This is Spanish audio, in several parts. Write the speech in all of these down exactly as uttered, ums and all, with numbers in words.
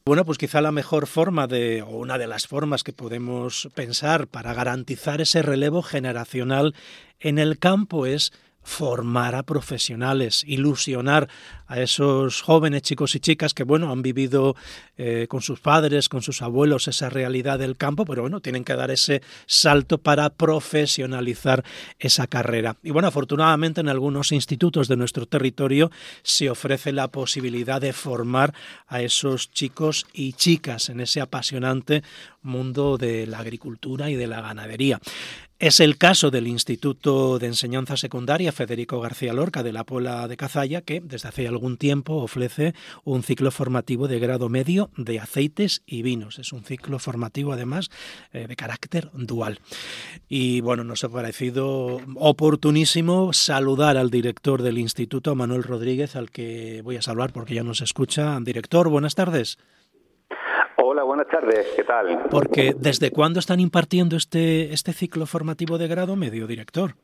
Bueno, pues quizá la mejor forma de, o una de las formas que podemos pensar para garantizar ese relevo generacional en el campo es formar a profesionales, ilusionar a esos jóvenes chicos y chicas que, bueno, han vivido eh, con sus padres, con sus abuelos esa realidad del campo, pero bueno, tienen que dar ese salto para profesionalizar esa carrera. Y bueno, afortunadamente en algunos institutos de nuestro territorio se ofrece la posibilidad de formar a esos chicos y chicas en ese apasionante mundo de la agricultura y de la ganadería. Es el caso del Instituto de Enseñanza Secundaria Federico García Lorca de la Puebla de Cazalla, que desde hace algún tiempo ofrece un ciclo formativo de grado medio de aceites y vinos. Es un ciclo formativo, además, eh, de carácter dual. Y bueno, nos ha parecido oportunísimo saludar al director del instituto, a Manuel Rodríguez, al que voy a saludar porque ya nos escucha. Director, buenas tardes. Hola, buenas tardes, ¿qué tal? Porque ¿desde cuándo están impartiendo este, este ciclo formativo de grado medio, director?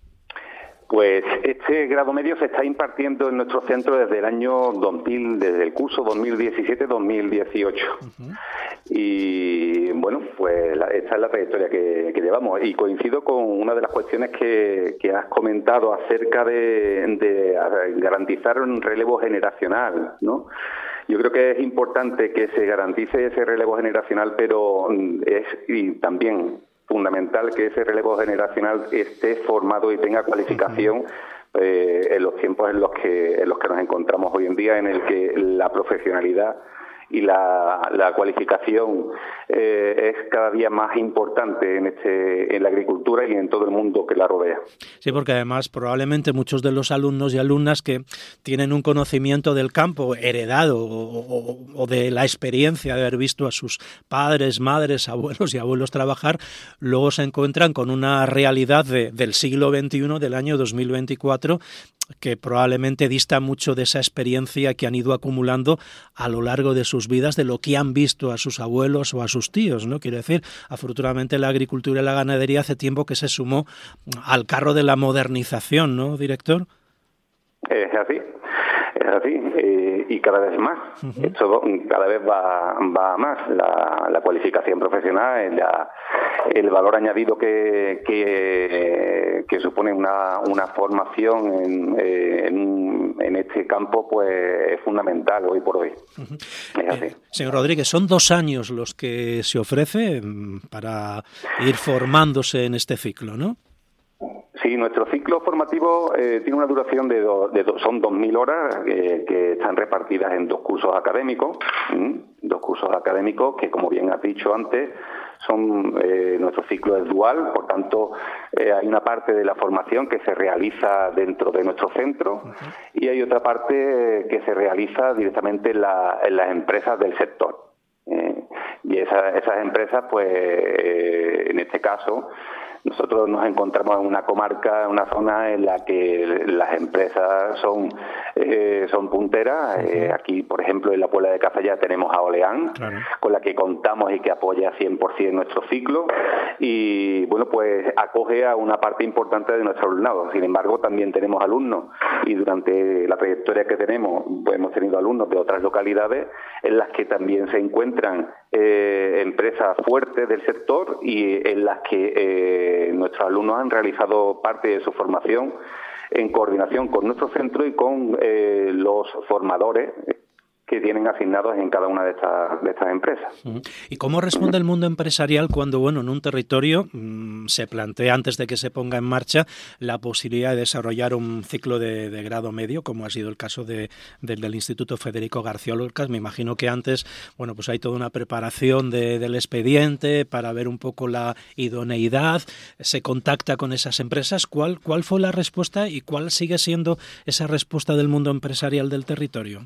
Pues este grado medio se está impartiendo en nuestro centro desde el año dos mil, desde el curso dos mil diecisiete dos mil dieciocho. Uh-huh. Y bueno, pues la, esta es la trayectoria que, que llevamos. Y coincido con una de las cuestiones que, que has comentado acerca de, de garantizar un relevo generacional, ¿no? Yo creo que es importante que se garantice ese relevo generacional, pero es y también fundamental que ese relevo generacional esté formado y tenga cualificación eh, en los tiempos en los que en los que nos encontramos hoy en día, en el que la profesionalidad y la, la cualificación eh, es cada día más importante en este en la agricultura y en todo el mundo que la rodea. Sí, porque además probablemente muchos de los alumnos y alumnas que tienen un conocimiento del campo heredado o, o, o de la experiencia de haber visto a sus padres, madres, abuelos y abuelos trabajar, luego se encuentran con una realidad de, del siglo veintiuno, del año dos mil veinticuatro, que probablemente dista mucho de esa experiencia que han ido acumulando a lo largo de sus vidas, de lo que han visto a sus abuelos o a sus tíos, ¿no? Quiero decir, afortunadamente la agricultura y la ganadería hace tiempo que se sumó al carro de la modernización, ¿no, director? Es así, es así, eh, y cada vez más. Uh-huh. Esto cada vez va, va más. La, la cualificación profesional, la, el valor añadido que, que, que supone una, una formación en, en, en este campo, pues es fundamental hoy por hoy. Uh-huh. Es así. Eh, señor Rodríguez, son dos años los que se ofrece para ir formándose en este ciclo, ¿no? Sí, nuestro ciclo formativo eh, tiene una duración de, do, de do, son dos mil horas eh, que están repartidas en dos cursos académicos, ¿m? dos cursos académicos que, como bien has dicho antes, son eh, nuestro ciclo es dual, por tanto eh, hay una parte de la formación que se realiza dentro de nuestro centro uh-huh. y hay otra parte que se realiza directamente en, la, en las empresas del sector. Eh, y esa, esas empresas, pues eh, en este caso, nosotros nos encontramos en una comarca, una zona en la que las empresas son eh, son punteras. Uh-huh. Eh, aquí, por ejemplo, en la Puebla de Cazalla tenemos a Oleán, claro, con la que contamos y que apoya cien por ciento nuestro ciclo. Y, bueno, pues acoge a una parte importante de nuestro alumnado. Sin embargo, también tenemos alumnos y durante la trayectoria que tenemos, pues hemos tenido alumnos de otras localidades en las que también se encuentran eh, empresas fuertes del sector y en las que eh, nuestros alumnos han realizado parte de su formación en coordinación con nuestro centro y con eh, los formadores que tienen asignados en cada una de estas de estas empresas. ¿Y cómo responde el mundo empresarial cuando, bueno, en un territorio mmm, se plantea, antes de que se ponga en marcha, la posibilidad de desarrollar un ciclo de, de grado medio, como ha sido el caso de, de, del Instituto Federico García Lorca? Me imagino que antes, bueno, pues hay toda una preparación de, del expediente para ver un poco la idoneidad, se contacta con esas empresas. ¿Cuál, cuál fue la respuesta y cuál sigue siendo esa respuesta del mundo empresarial del territorio?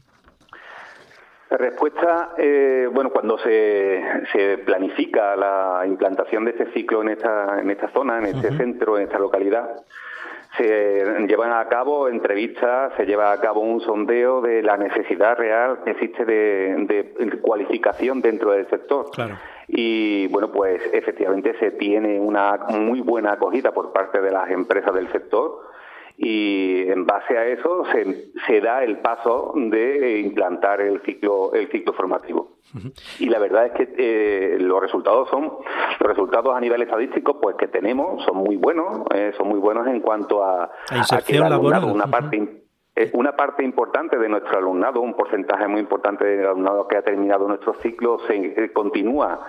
La respuesta, eh, bueno, cuando se, se planifica la implantación de este ciclo en esta, en esta zona, en este uh-huh. centro, en esta localidad, se llevan a cabo entrevistas, se lleva a cabo un sondeo de la necesidad real que existe de, de cualificación dentro del sector. Claro. Y, bueno, pues efectivamente se tiene una muy buena acogida por parte de las empresas del sector. y en base a eso se, se da el paso de implantar el ciclo el ciclo formativo. Uh-huh. Y la verdad es que eh, los resultados son los resultados a nivel estadístico pues que tenemos son muy buenos, eh, son muy buenos en cuanto a, a que el alumnado, una parte uh-huh. Una parte importante de nuestro alumnado, un porcentaje muy importante del alumnado que ha terminado nuestro ciclo, se eh, continúa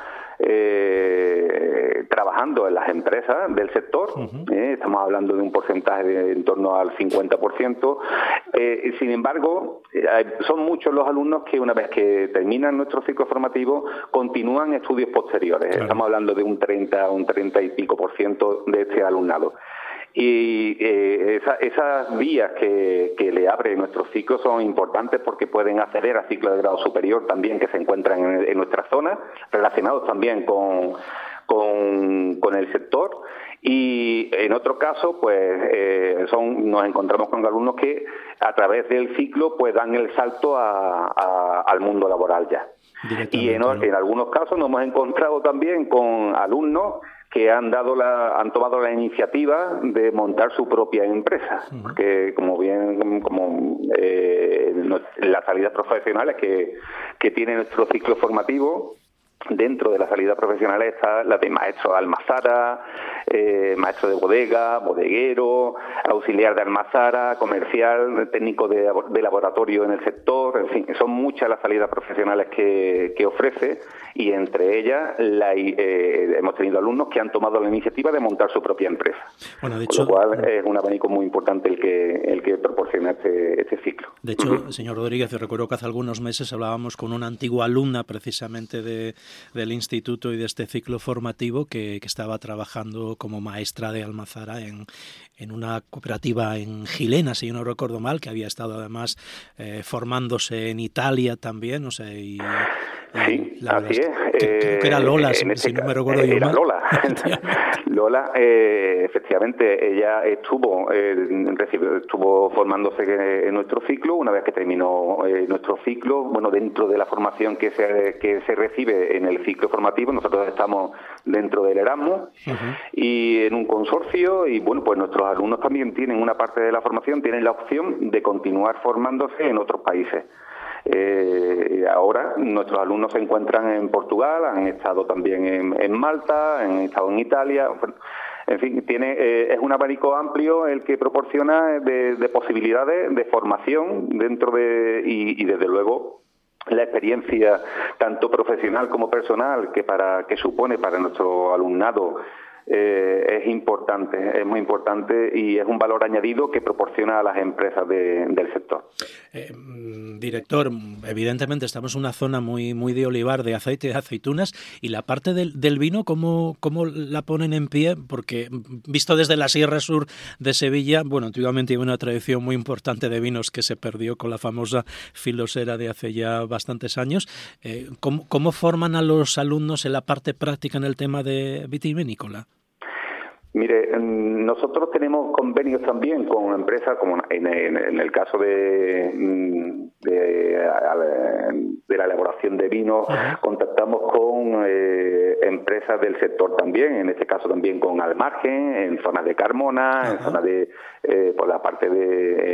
eh, trabajando en las empresas del sector. Uh-huh. eh, estamos hablando de un porcentaje de en torno al cincuenta por ciento. Eh, sin embargo, eh, son muchos los alumnos que una vez que terminan nuestro ciclo formativo continúan estudios posteriores. Claro. Estamos hablando de un treinta, un treinta y pico por ciento de este alumnado. Y eh, esa, esas vías que, que le abre nuestro ciclo son importantes porque pueden acceder a ciclos de grado superior también que se encuentran en, en nuestra zona, relacionados también con, con, con el sector. Y en otro caso, pues eh, son nos encontramos con alumnos que a través del ciclo pues dan el salto a, a, al mundo laboral ya. Y en, en algunos casos nos hemos encontrado también con alumnos que han dado la, han tomado la iniciativa de montar su propia empresa, uh-huh. porque como bien, como eh, las salidas profesionales que, que tiene nuestro ciclo formativo, dentro de las salidas profesionales está la de maestro de almazara, eh, maestro de bodega, bodeguero, auxiliar de almazara, comercial, técnico de, de laboratorio en el sector, en fin, son muchas las salidas profesionales que, que ofrece y entre ellas la, eh, hemos tenido alumnos que han tomado la iniciativa de montar su propia empresa. Bueno, de hecho, con lo cual es un abanico muy importante el que el que proporciona este, este ciclo. De hecho, uh-huh. señor Rodríguez, yo recuerdo que hace algunos meses hablábamos con una antigua alumna precisamente de del instituto y de este ciclo formativo que, que estaba trabajando como maestra de almazara en, en una cooperativa en Gilena, si yo no recuerdo mal, que había estado además eh, formándose en Italia también, no sé, y, sí, la así es. Que, eh, creo que era Lola, si, este si no me recuerdo eh, yo era mal. Lola. Lola, eh, efectivamente, ella estuvo eh, recibió, estuvo formándose en nuestro ciclo. Una vez que terminó eh, nuestro ciclo, bueno, dentro de la formación que se que se recibe en el ciclo formativo, nosotros estamos dentro del Erasmus uh-huh. y en un consorcio, y bueno, pues nuestros alumnos también tienen una parte de la formación, tienen la opción de continuar formándose en otros países. Eh, ahora nuestros alumnos se encuentran en Portugal, han estado también en, en Malta, han estado en Italia. En fin, tiene eh, es un abanico amplio el que proporciona de, de posibilidades de formación dentro de y, y desde luego la experiencia tanto profesional como personal que para que supone para nuestro alumnado eh, es importante, es muy importante y es un valor añadido que proporciona a las empresas de, del sector. Eh, director, evidentemente estamos en una zona muy muy de olivar, de aceite, de aceitunas, y la parte del, del vino, ¿cómo, ¿cómo la ponen en pie? Porque visto desde la Sierra Sur de Sevilla, bueno, antiguamente había una tradición muy importante de vinos que se perdió con la famosa filosera de hace ya bastantes años. Eh, ¿cómo, ¿Cómo forman a los alumnos en la parte práctica en el tema de vitivinícola? Mire, nosotros tenemos convenios también con empresas, como en, en, en el caso de, de, de la elaboración de vinos, uh-huh. contactamos con eh, empresas del sector también, en este caso también con Almargen, en zonas de Carmona, uh-huh. en zonas de, eh, por la parte de,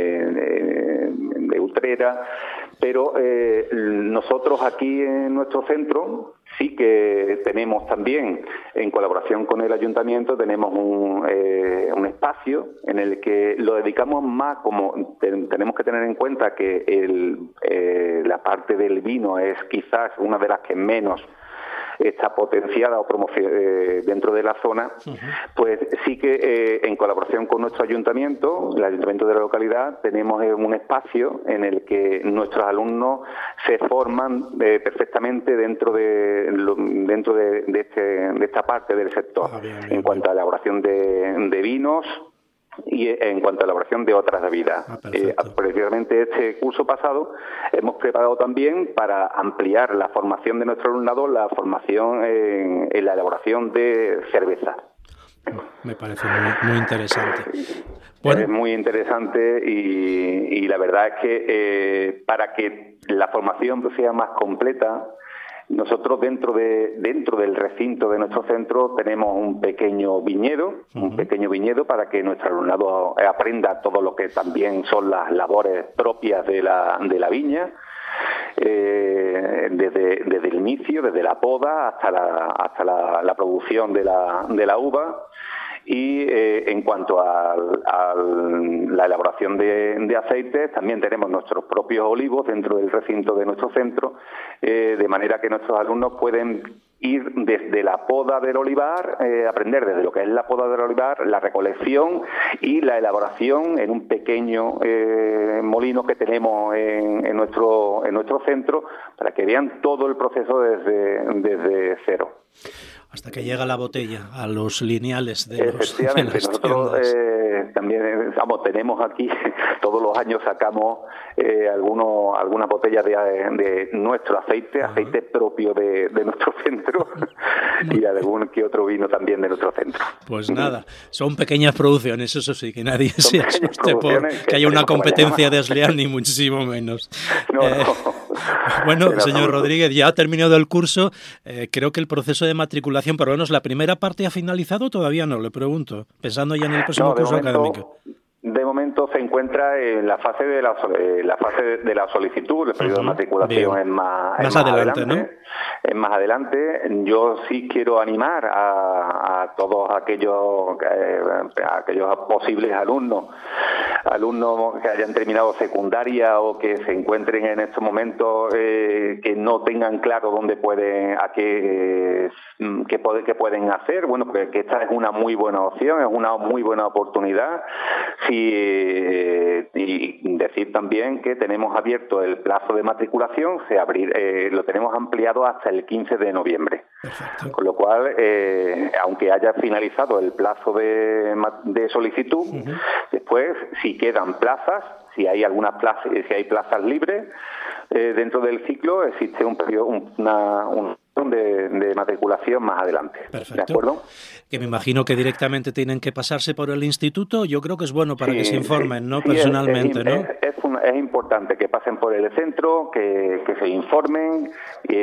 de, de Utrera, pero eh, nosotros aquí en nuestro centro sí que tenemos también, en colaboración con el ayuntamiento, tenemos un, eh, un espacio en el que lo dedicamos más, como te, tenemos que tener en cuenta que el, eh, la parte del vino es quizás una de las que menos está potenciada o promocionada eh, dentro de la zona, uh-huh. pues sí que eh, en colaboración con nuestro ayuntamiento, el ayuntamiento de la localidad, tenemos eh, un espacio en el que nuestros alumnos se forman eh, perfectamente dentro de lo, dentro de, de, este, de esta parte del sector, ah, bien, bien, en cuanto bien. a la elaboración de, de vinos y en cuanto a la elaboración de otras bebidas. Ah, eh, precisamente este curso pasado hemos preparado también para ampliar la formación de nuestro alumnado, la formación en, en la elaboración de cerveza. Me parece muy, muy interesante. Bueno. Es muy interesante y, y la verdad es que eh, para que la formación sea más completa, Nosotros dentro de dentro del recinto de nuestro centro tenemos un pequeño viñedo, uh-huh. un pequeño viñedo para que nuestro alumnado aprenda todo lo que también son las labores propias de la de la viña. Eh, desde, desde el inicio, desde la poda hasta la hasta la, la producción de la de la uva. Y eh, en cuanto a, a la elaboración de, de aceites, también tenemos nuestros propios olivos dentro del recinto de nuestro centro, eh, de manera que nuestros alumnos pueden ir desde la poda del olivar, eh, aprender desde lo que es la poda del olivar, la recolección y la elaboración en un pequeño eh, molino que tenemos en, en nuestro en nuestro centro, para que vean todo el proceso desde, desde cero. Hasta que llega la botella a los lineales de los Efectivamente, de las nosotros eh, también vamos, tenemos aquí, todos los años sacamos eh, algunos, algunas botellas de, de nuestro aceite, uh-huh. aceite propio de, de nuestro centro y algún que otro vino también de nuestro centro. Pues nada, son pequeñas producciones, eso sí, que nadie son se asuste por que, que haya una competencia desleal, ni muchísimo menos. No, eh, no. Bueno, señor Rodríguez, ya ha terminado el curso, eh, creo que el proceso de matriculación, por lo menos la primera parte ha finalizado, todavía no, le pregunto, pensando ya en el próximo no, curso momento, académico. De momento se encuentra en la fase de la, eh, la fase de la solicitud, el periodo uh-huh. de matriculación es más, más, es más adelante, adelante, ¿no? Es más adelante. Yo sí quiero animar a, a todos aquellos, eh, a aquellos posibles alumnos, alumnos que hayan terminado secundaria o que se encuentren en estos momentos eh, que no tengan claro dónde pueden, a qué, eh, qué, puede, qué pueden hacer. Bueno, porque que esta es una muy buena opción, es una muy buena oportunidad. Sí, eh, y decir también que tenemos abierto el plazo de matriculación, se abrir, eh, lo tenemos ampliado hasta el quince de noviembre. Perfecto. Con lo cual, eh, aunque haya finalizado el plazo de, de solicitud, uh-huh. después, si quedan plazas, si hay algunas plazas, si hay plazas libres eh, dentro del ciclo, existe un periodo, una, un De, de matriculación más adelante. Perfecto. ¿De acuerdo? Que me imagino que directamente tienen que pasarse por el instituto. Yo creo que es bueno para sí, que se informen, sí, ¿no? Sí, Personalmente, es, ¿no? Es, es, un, es importante que pasen por el centro, que, que se informen,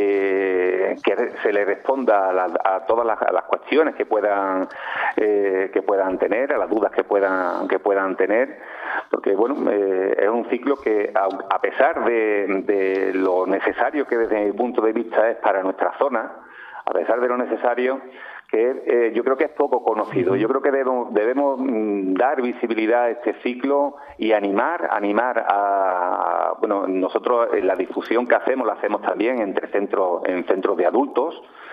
eh, que se les responda a, la, a todas las, a las cuestiones que puedan eh, que puedan tener, a las dudas que puedan que puedan tener, porque bueno, eh, es un ciclo que a, a pesar de, de lo necesario que desde mi punto de vista es para nuestra zona, a pesar de lo necesario, que eh, yo creo que es poco conocido. Yo creo que debemos, debemos dar visibilidad a este ciclo y animar, animar a, bueno, nosotros la difusión que hacemos la hacemos también entre centros, en centros de adultos.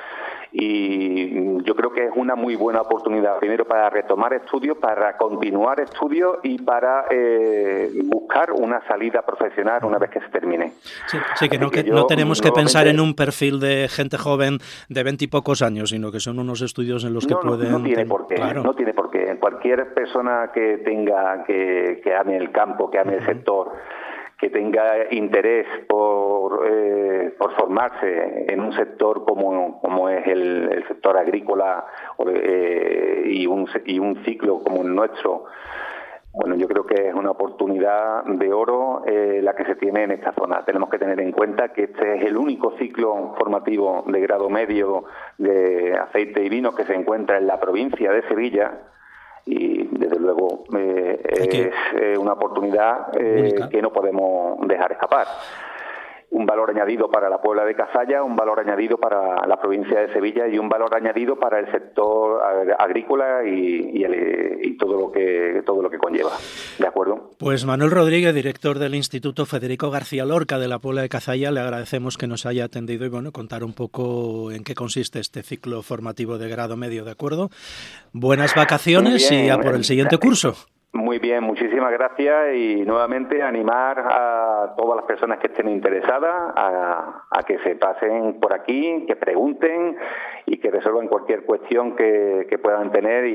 Y yo creo que es una muy buena oportunidad, primero para retomar estudios, para continuar estudios y para eh, buscar una salida profesional una vez que se termine. Sí, sí que, no, que, que yo, no tenemos que pensar en un perfil de gente joven de veinte y pocos años, sino que son unos estudios en los que no, pueden... No, no tiene por qué, claro. no tiene por qué. Cualquier persona que tenga, que, que ame el campo, que ame uh-huh. el sector, que tenga interés por, eh, por formarse en un sector como, como es el, el sector agrícola eh, y, un, y un ciclo como el nuestro, bueno, yo creo que es una oportunidad de oro eh, la que se tiene en esta zona. Tenemos que tener en cuenta que este es el único ciclo formativo de grado medio de aceite y vino que se encuentra en la provincia de Sevilla. Y desde luego eh, es eh, una oportunidad eh, que no podemos dejar escapar. Un valor añadido para la Puebla de Cazalla, un valor añadido para la provincia de Sevilla y un valor añadido para el sector agrícola y, y, el, y todo lo que todo lo que conlleva. ¿De acuerdo? Pues Manuel Rodríguez, director del Instituto Federico García Lorca de la Puebla de Cazalla, le agradecemos que nos haya atendido y bueno, contar un poco en qué consiste este ciclo formativo de grado medio, ¿de acuerdo? Buenas vacaciones y a por el siguiente curso. Muy bien, muchísimas gracias y nuevamente animar a todas las personas que estén interesadas a, a que se pasen por aquí, que pregunten y que resuelvan cualquier cuestión que, que puedan tener y